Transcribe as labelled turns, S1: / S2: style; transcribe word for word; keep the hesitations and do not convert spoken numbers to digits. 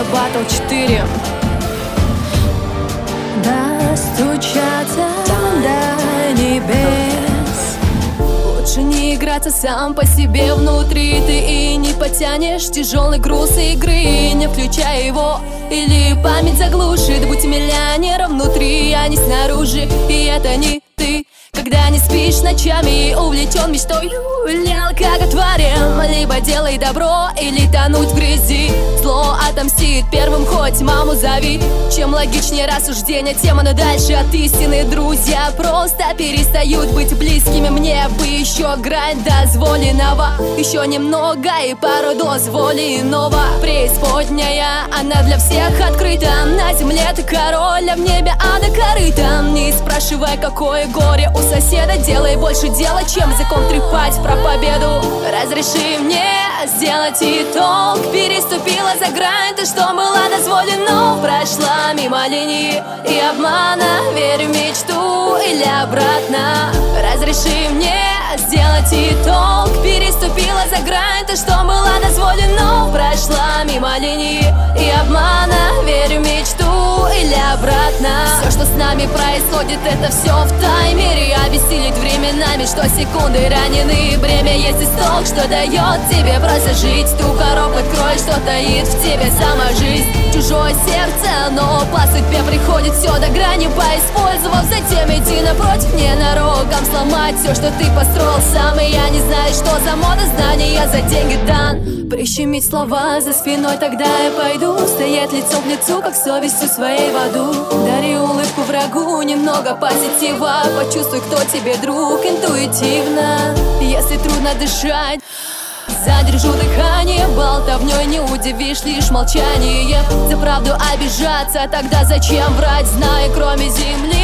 S1: Battle четыре.
S2: Достучаться до небес.
S1: Лучше не играться сам по себе внутри. Ты и не потянешь тяжелый груз игры, не включая его, или память заглушит. Будь миллионером внутри, а не снаружи. И это не ты, когда не спишь ночами, увлечен мечтой, лял как отварим. Либо делай добро, или тонуть в грязи. Зло отомстит первым, хоть маму зови. Чем логичнее рассуждение, тем оно дальше от истины. Друзья просто перестают быть близкими. Мне бы еще грань дозволенного, еще немного и пару доз воли иного. Преисподняя, она для всех открыта. На земле ты король, а в небе ада корыта. Не спрашивай, какое горе у соседа, делай больше дела, чем языком трепать про победу. Разреши мне сделать итог. Переступила за грань, то, что было дозволено. Прошла мимо линии и обмана. Верю в мечту или обратно. Разреши мне сделать итог. Переступила за грань, то, что было дозволено. Прошла мимо линии и обмана. Верю в мечту или обратно. Все, что с нами происходит, это все в таймере. Обессилит временами, что секунды ранены. Бремя есть исток, что дает тебе просто жить. Ту коробку открой, что таит в тебе сама жизнь. Чужое сердце, но по судьбе приходит все до грани. Поиспользовав, затем иди напротив, ненароком сломать все, что ты построил сам. И я не знаю, что за мода, знания за деньги дан. Прищемить слова за спиной, тогда я пойду стоять лицом к лицу, как совестью своей в аду. Дари улыбку врагу, немного позитива. Почувствуй, кто тебе друг, интуитивно. Если трудно дышать, задержу дыхание, болтовней не удивишь, лишь молчание. За правду обижаться, тогда зачем врать, зная, кроме земли